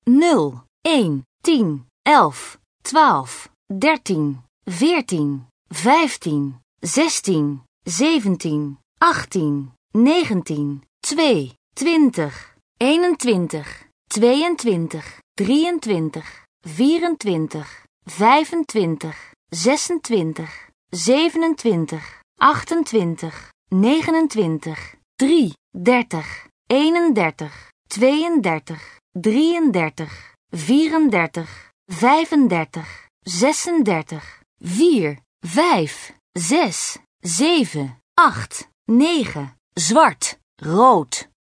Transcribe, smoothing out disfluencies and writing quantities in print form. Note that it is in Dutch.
0, 1, 10, 11, 12, 13, 14, 15, 16, 17, 18, 19, 2, 20, 21, 22, 23, 24, 25, 26, 27, 28, 29, 3, 30, 31, 32, 33, 34, 35, 36, 4, 5, 6, 7, 8, 9, zwart, rood.